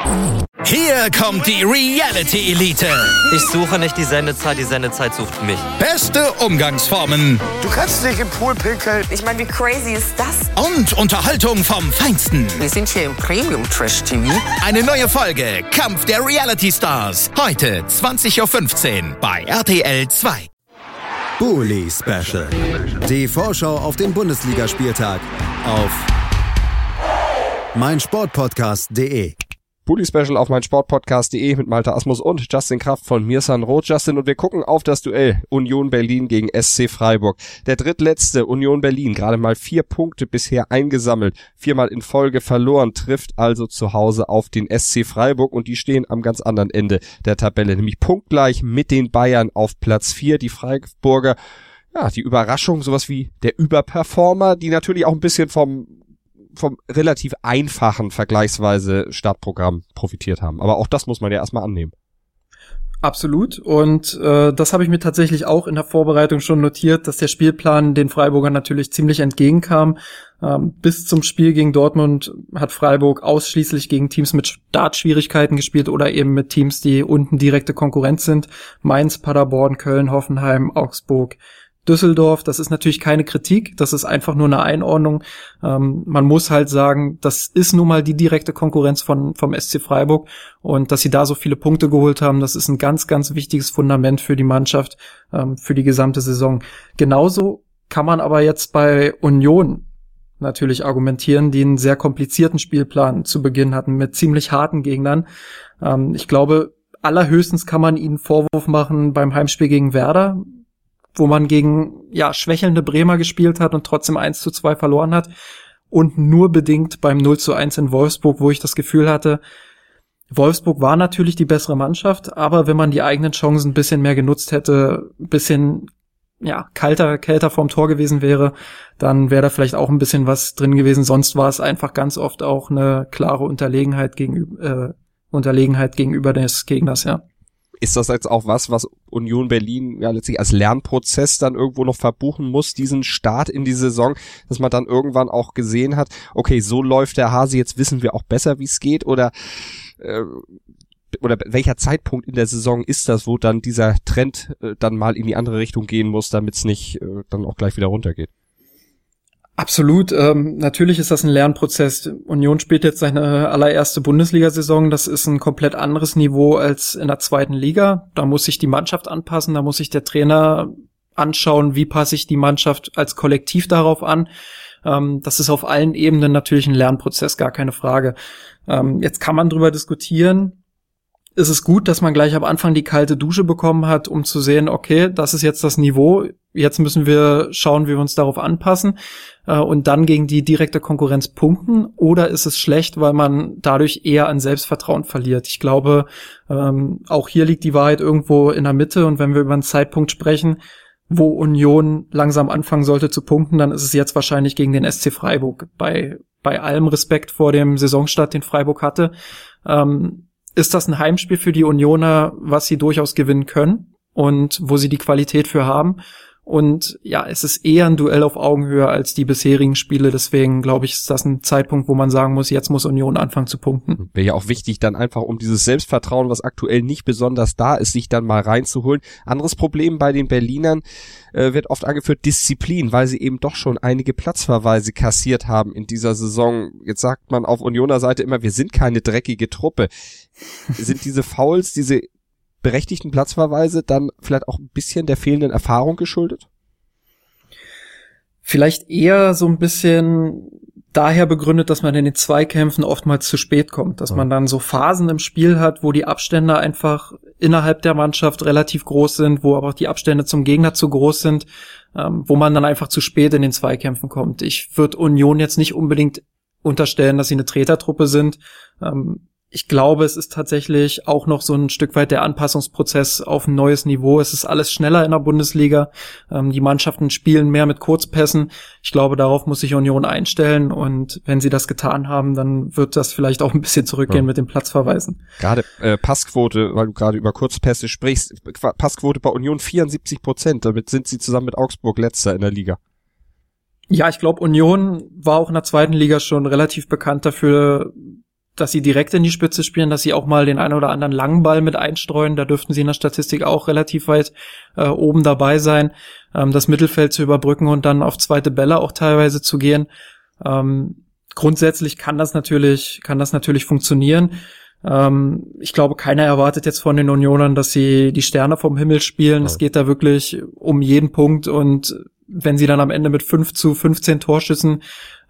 Hier kommt die Reality Elite. Ich suche nicht die Sendezeit sucht mich. Beste Umgangsformen. Du kannst nicht im Pool pinkeln. Ich meine, wie crazy ist das? Und Unterhaltung vom Feinsten. Wir sind hier im Premium-Trash-TV. Eine neue Folge Kampf der Reality Stars. Heute 20.15 Uhr bei RTL 2. Bully Special. Die Vorschau auf den Bundesligaspieltag auf meinsportpodcast.de. Bully Special auf meinsportpodcast.de mit Malte Asmus und Justin Kraft von Mirsan Roth. Justin, und wir gucken auf das Duell Union Berlin gegen SC Freiburg. Der drittletzte Union Berlin, gerade mal 4 Punkte bisher eingesammelt, 4-mal in Folge verloren, trifft also zu Hause auf den SC Freiburg und die stehen am ganz anderen Ende der Tabelle, nämlich punktgleich mit den Bayern auf Platz 4. Die Freiburger, ja, die Überraschung, sowas wie der Überperformer, die natürlich auch ein bisschen vom relativ einfachen vergleichsweise Startprogramm profitiert haben. Aber auch das muss man ja erstmal annehmen. Absolut. Und das habe ich mir tatsächlich auch in der Vorbereitung schon notiert, dass der Spielplan den Freiburgern natürlich ziemlich entgegenkam. Bis zum Spiel gegen Dortmund hat Freiburg ausschließlich gegen Teams mit Startschwierigkeiten gespielt oder eben mit Teams, die unten direkte Konkurrenz sind. Mainz, Paderborn, Köln, Hoffenheim, Augsburg, Düsseldorf. Das ist natürlich keine Kritik, das ist einfach nur eine Einordnung. Man muss halt sagen, das ist nun mal die direkte Konkurrenz vom SC Freiburg und dass sie da so viele Punkte geholt haben, das ist ein ganz, ganz wichtiges Fundament für die Mannschaft, für die gesamte Saison. Genauso kann man aber jetzt bei Union natürlich argumentieren, die einen sehr komplizierten Spielplan zu Beginn hatten mit ziemlich harten Gegnern. Ich glaube, allerhöchstens kann man ihnen Vorwurf machen beim Heimspiel gegen Werder, wo man gegen schwächelnde Bremer gespielt hat und trotzdem 1:2 verloren hat. Und nur bedingt beim 0:1 in Wolfsburg, wo ich das Gefühl hatte, Wolfsburg war natürlich die bessere Mannschaft, aber wenn man die eigenen Chancen ein bisschen mehr genutzt hätte, ein bisschen kälter vorm Tor gewesen wäre, dann wäre da vielleicht auch ein bisschen was drin gewesen. Sonst war es einfach ganz oft auch eine klare Unterlegenheit gegenüber des Gegners, ja. Ist das jetzt auch was Union Berlin ja letztlich als Lernprozess dann irgendwo noch verbuchen muss, diesen Start in die Saison, dass man dann irgendwann auch gesehen hat, okay, so läuft der Hase, jetzt wissen wir auch besser, wie es geht, oder welcher Zeitpunkt in der Saison ist das, wo dann dieser Trend dann mal in die andere Richtung gehen muss, damit es nicht dann auch gleich wieder runtergeht? Absolut, natürlich ist das ein Lernprozess. Union spielt jetzt seine allererste Bundesliga-Saison, das ist ein komplett anderes Niveau als in der zweiten Liga. Da muss sich die Mannschaft anpassen, da muss sich der Trainer anschauen, wie passe ich die Mannschaft als Kollektiv darauf an. Das ist auf allen Ebenen natürlich ein Lernprozess, gar keine Frage. Jetzt kann man drüber diskutieren. Ist es gut, dass man gleich am Anfang die kalte Dusche bekommen hat, um zu sehen, okay, das ist jetzt das Niveau, jetzt müssen wir schauen, wie wir uns darauf anpassen und dann gegen die direkte Konkurrenz punkten, oder ist es schlecht, weil man dadurch eher an Selbstvertrauen verliert? Ich glaube, auch hier liegt die Wahrheit irgendwo in der Mitte, und wenn wir über einen Zeitpunkt sprechen, wo Union langsam anfangen sollte zu punkten, dann ist es jetzt wahrscheinlich gegen den SC Freiburg. Bei allem Respekt vor dem Saisonstart, den Freiburg hatte, ist das ein Heimspiel für die Unioner, was sie durchaus gewinnen können und wo sie die Qualität für haben. Und ja, es ist eher ein Duell auf Augenhöhe als die bisherigen Spiele. Deswegen glaube ich, ist das ein Zeitpunkt, wo man sagen muss, jetzt muss Union anfangen zu punkten. Wäre ja auch wichtig, dann einfach um dieses Selbstvertrauen, was aktuell nicht besonders da ist, sich dann mal reinzuholen. Anderes Problem bei den Berlinern wird oft angeführt, Disziplin, weil sie eben doch schon einige Platzverweise kassiert haben in dieser Saison. Jetzt sagt man auf Unioner Seite immer, wir sind keine dreckige Truppe. Sind diese Fouls, diese berechtigten Platzverweise dann vielleicht auch ein bisschen der fehlenden Erfahrung geschuldet? Vielleicht eher so ein bisschen daher begründet, dass man in den Zweikämpfen oftmals zu spät kommt, dass man dann so Phasen im Spiel hat, wo die Abstände einfach innerhalb der Mannschaft relativ groß sind, wo aber auch die Abstände zum Gegner zu groß sind, wo man dann einfach zu spät in den Zweikämpfen kommt. Ich würde Union jetzt nicht unbedingt unterstellen, dass sie eine Tretertruppe sind. Ich glaube, es ist tatsächlich auch noch so ein Stück weit der Anpassungsprozess auf ein neues Niveau. Es ist alles schneller in der Bundesliga. Die Mannschaften spielen mehr mit Kurzpässen. Ich glaube, darauf muss sich Union einstellen. Und wenn sie das getan haben, dann wird das vielleicht auch ein bisschen zurückgehen mit den Platzverweisen. Gerade Passquote, weil du gerade über Kurzpässe sprichst, Passquote bei Union 74%. Damit sind sie zusammen mit Augsburg Letzter in der Liga. Ja, ich glaube, Union war auch in der zweiten Liga schon relativ bekannt dafür, dass sie direkt in die Spitze spielen, dass sie auch mal den einen oder anderen langen Ball mit einstreuen. Da dürften sie in der Statistik auch relativ weit oben dabei sein, das Mittelfeld zu überbrücken und dann auf zweite Bälle auch teilweise zu gehen. Grundsätzlich kann das natürlich funktionieren. Ich glaube, keiner erwartet jetzt von den Unionern, dass sie die Sterne vom Himmel spielen. Es geht da wirklich um jeden Punkt, und wenn sie dann am Ende mit 5-15 Torschüssen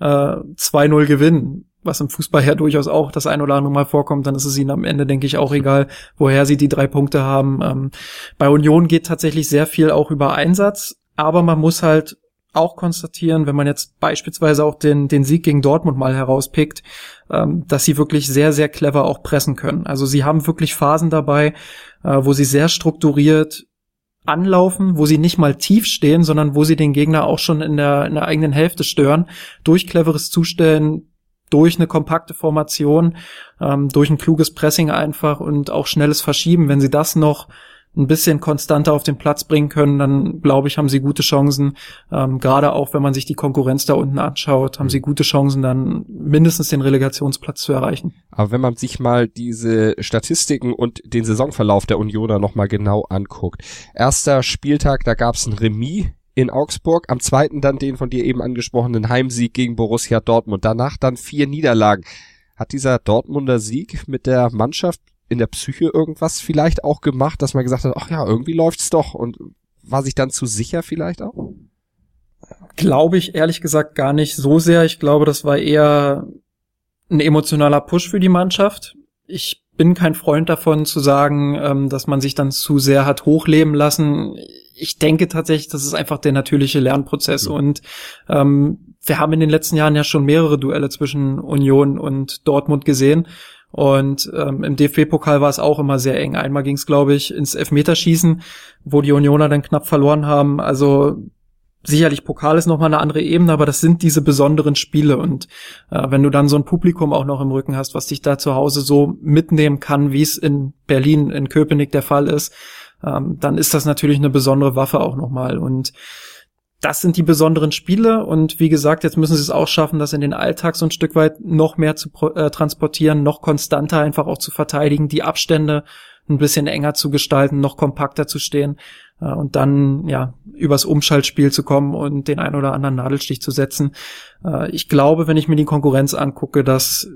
2-0 gewinnen, was im Fußball ja durchaus auch das ein oder andere Mal vorkommt, dann ist es ihnen am Ende, denke ich, auch egal, woher sie die 3 Punkte haben. Bei Union geht tatsächlich sehr viel auch über Einsatz, aber man muss halt auch konstatieren, wenn man jetzt beispielsweise auch den Sieg gegen Dortmund mal herauspickt, dass sie wirklich sehr, sehr clever auch pressen können. Also sie haben wirklich Phasen dabei, wo sie sehr strukturiert anlaufen, wo sie nicht mal tief stehen, sondern wo sie den Gegner auch schon in der eigenen Hälfte stören, durch cleveres Zustellen, durch eine kompakte Formation, durch ein kluges Pressing einfach und auch schnelles Verschieben. Wenn sie das noch ein bisschen konstanter auf den Platz bringen können, dann glaube ich, haben sie gute Chancen, gerade auch wenn man sich die Konkurrenz da unten anschaut, haben sie gute Chancen, dann mindestens den Relegationsplatz zu erreichen. Aber wenn man sich mal diese Statistiken und den Saisonverlauf der Unioner nochmal genau anguckt. Erster Spieltag, da gab es ein Remis in Augsburg, am zweiten dann den von dir eben angesprochenen Heimsieg gegen Borussia Dortmund, danach dann 4 Niederlagen. Hat dieser Dortmunder Sieg mit der Mannschaft in der Psyche irgendwas vielleicht auch gemacht, dass man gesagt hat, ach ja, irgendwie läuft's doch, und war sich dann zu sicher vielleicht auch? Glaube ich ehrlich gesagt gar nicht so sehr. Ich glaube, das war eher ein emotionaler Push für die Mannschaft. Ich bin kein Freund davon zu sagen, dass man sich dann zu sehr hat hochleben lassen. Ich denke tatsächlich, das ist einfach der natürliche Lernprozess. Ja. Und wir haben in den letzten Jahren ja schon mehrere Duelle zwischen Union und Dortmund gesehen. Und im DFB-Pokal war es auch immer sehr eng. Einmal ging es, glaube ich, ins Elfmeterschießen, wo die Unioner dann knapp verloren haben. Also sicherlich, Pokal ist nochmal eine andere Ebene, aber das sind diese besonderen Spiele. Und wenn du dann so ein Publikum auch noch im Rücken hast, was dich da zu Hause so mitnehmen kann, wie es in Berlin, in Köpenick der Fall ist, dann ist das natürlich eine besondere Waffe auch nochmal. Und das sind die besonderen Spiele, und wie gesagt, jetzt müssen sie es auch schaffen, das in den Alltag so ein Stück weit noch mehr zu transportieren, noch konstanter einfach auch zu verteidigen, die Abstände ein bisschen enger zu gestalten, noch kompakter zu stehen und dann ja übers Umschaltspiel zu kommen und den ein oder anderen Nadelstich zu setzen. Ich glaube, wenn ich mir die Konkurrenz angucke, dass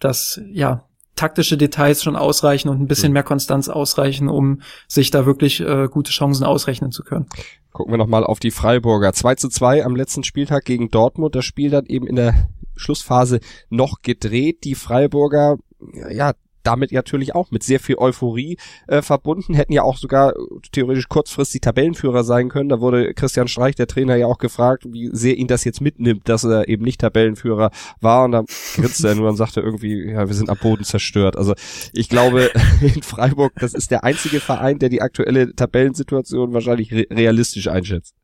ja taktische Details schon ausreichen und ein bisschen mehr Konstanz ausreichen, um sich da wirklich gute Chancen ausrechnen zu können. Gucken wir nochmal auf die Freiburger. 2:2 am letzten Spieltag gegen Dortmund. Das Spiel dann eben in der Schlussphase noch gedreht. Die Freiburger, ja, damit natürlich auch mit sehr viel Euphorie verbunden, hätten ja auch sogar theoretisch kurzfristig Tabellenführer sein können. Da wurde Christian Streich, der Trainer, ja auch gefragt, wie sehr ihn das jetzt mitnimmt, dass er eben nicht Tabellenführer war, und dann grinste er nur und sagte irgendwie, ja, wir sind am Boden zerstört. Also ich glaube, in Freiburg, das ist der einzige Verein, der die aktuelle Tabellensituation wahrscheinlich realistisch einschätzt.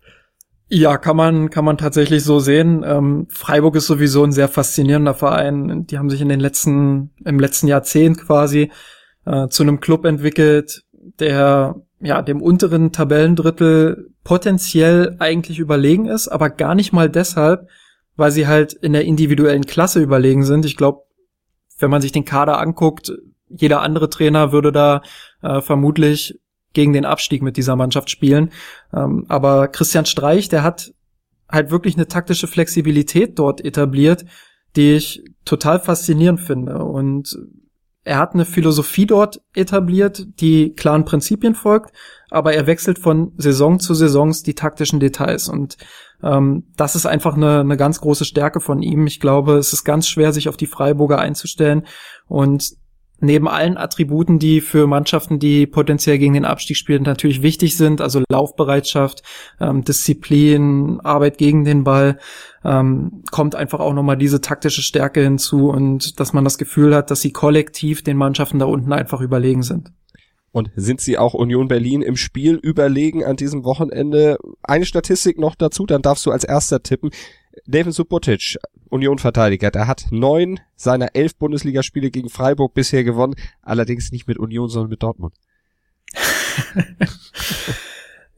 Ja, kann man tatsächlich so sehen. Freiburg ist sowieso ein sehr faszinierender Verein. Die haben sich im letzten Jahrzehnt quasi zu einem Club entwickelt, der ja dem unteren Tabellendrittel potenziell eigentlich überlegen ist, aber gar nicht mal deshalb, weil sie halt in der individuellen Klasse überlegen sind. Ich glaube, wenn man sich den Kader anguckt, jeder andere Trainer würde da vermutlich gegen den Abstieg mit dieser Mannschaft spielen. Aber Christian Streich, der hat halt wirklich eine taktische Flexibilität dort etabliert, die ich total faszinierend finde. Und er hat eine Philosophie dort etabliert, die klaren Prinzipien folgt, aber er wechselt von Saison zu Saison die taktischen Details. Und das ist einfach eine ganz große Stärke von ihm. Ich glaube, es ist ganz schwer, sich auf die Freiburger einzustellen. Und neben allen Attributen, die für Mannschaften, die potenziell gegen den Abstieg spielen, natürlich wichtig sind, also Laufbereitschaft, Disziplin, Arbeit gegen den Ball, kommt einfach auch nochmal diese taktische Stärke hinzu, und dass man das Gefühl hat, dass sie kollektiv den Mannschaften da unten einfach überlegen sind. Und sind sie auch Union Berlin im Spiel überlegen an diesem Wochenende? Eine Statistik noch dazu, dann darfst du als erster tippen. Neven Subotic, Union-Verteidiger, der hat 9 seiner 11 Bundesligaspiele gegen Freiburg bisher gewonnen, allerdings nicht mit Union, sondern mit Dortmund.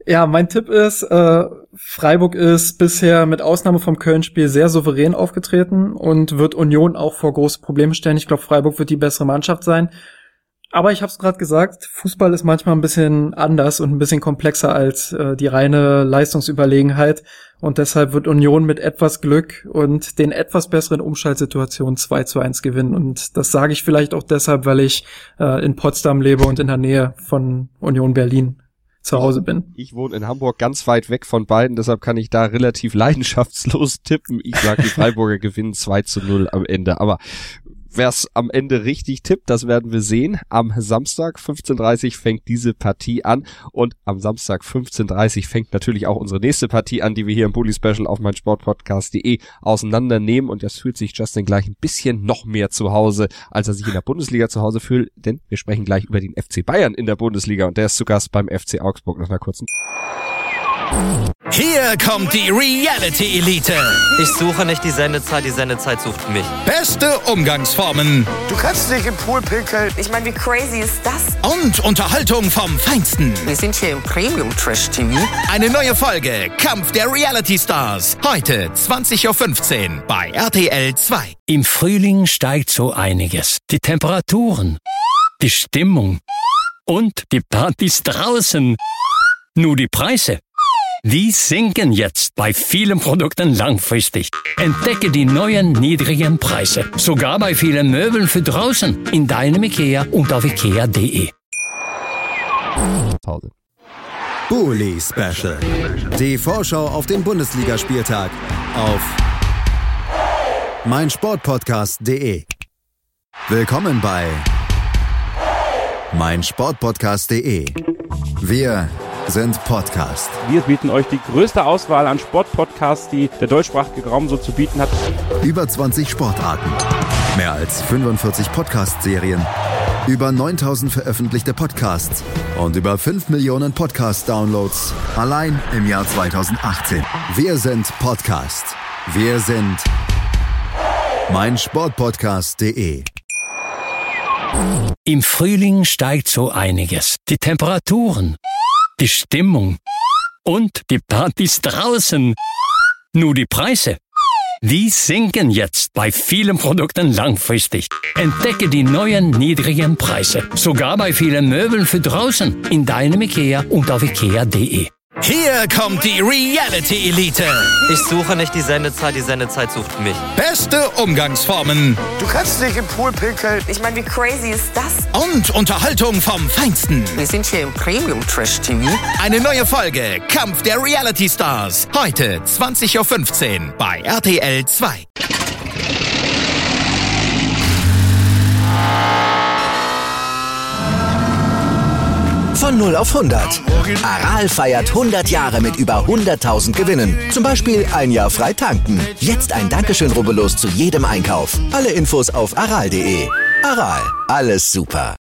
Ja, mein Tipp ist, Freiburg ist bisher mit Ausnahme vom Köln-Spiel sehr souverän aufgetreten und wird Union auch vor große Probleme stellen. Ich glaube, Freiburg wird die bessere Mannschaft sein. Aber ich habe es gerade gesagt, Fußball ist manchmal ein bisschen anders und ein bisschen komplexer als die reine Leistungsüberlegenheit. Und deshalb wird Union mit etwas Glück und den etwas besseren Umschaltsituationen 2:1 gewinnen. Und das sage ich vielleicht auch deshalb, weil ich in Potsdam lebe und in der Nähe von Union Berlin zu Hause bin. Ich wohne in Hamburg, ganz weit weg von beiden, deshalb kann ich da relativ leidenschaftslos tippen. Ich sage, die Freiburger gewinnen 2:0 am Ende. Aber wer es am Ende richtig tippt, das werden wir sehen. Am Samstag 15:30 fängt diese Partie an und am Samstag 15:30 fängt natürlich auch unsere nächste Partie an, die wir hier im Bully Special auf meinsportpodcast.de auseinandernehmen, und das fühlt sich Justin gleich ein bisschen noch mehr zu Hause, als er sich in der Bundesliga zu Hause fühlt, denn wir sprechen gleich über den FC Bayern in der Bundesliga und der ist zu Gast beim FC Augsburg nach einer kurzen. Hier kommt die Reality Elite. Ich suche nicht die Sendezeit sucht mich. Beste Umgangsformen Du kannst dich im Pool pinkeln. Ich meine, wie crazy ist das? und Unterhaltung vom Feinsten. Wir sind hier im Premium-Trash-TV. Eine neue Folge Kampf der Reality Stars. Heute 20:15 Uhr bei RTL 2. Im Frühling steigt so einiges. Die Temperaturen, die Stimmung und die Partys draußen. Nur die Preise, die sinken jetzt bei vielen Produkten langfristig. Entdecke die neuen niedrigen Preise. Sogar bei vielen Möbeln für draußen. In deinem Ikea und auf ikea.de. Bully Special. Die Vorschau auf den Bundesligaspieltag auf meinsportpodcast.de. Willkommen bei meinsportpodcast.de. Wir sind Podcast. Wir bieten euch die größte Auswahl an Sportpodcasts, die der deutschsprachige Raum so zu bieten hat. Über 20 Sportarten, mehr als 45 Podcast-Serien, über 9000 veröffentlichte Podcasts und über 5 Millionen Podcast-Downloads allein im Jahr 2018. Wir sind Podcast. Wir sind meinsportpodcast.de. Im Frühling steigt so einiges. Die Temperaturen, die Stimmung und die Partys draußen. Nur die Preise, die sinken jetzt bei vielen Produkten langfristig. Entdecke die neuen niedrigen Preise. Sogar bei vielen Möbeln für draußen. In deinem Ikea und auf ikea.de. Hier kommt die Reality Elite. Ich suche nicht die Sendezeit sucht mich. Beste Umgangsformen Du kannst dich im Pool pinkeln. Ich meine, wie crazy ist das? und Unterhaltung vom Feinsten. Wir sind hier im Premium-Trash-TV. Eine neue Folge Kampf der Reality Stars. Heute 20:15 Uhr bei RTL 2. Von 0 auf 100. Aral feiert 100 Jahre mit über 100.000 Gewinnen. Zum Beispiel ein Jahr frei tanken. Jetzt ein Dankeschön, rubbellos zu jedem Einkauf. Alle Infos auf aral.de. Aral, alles super.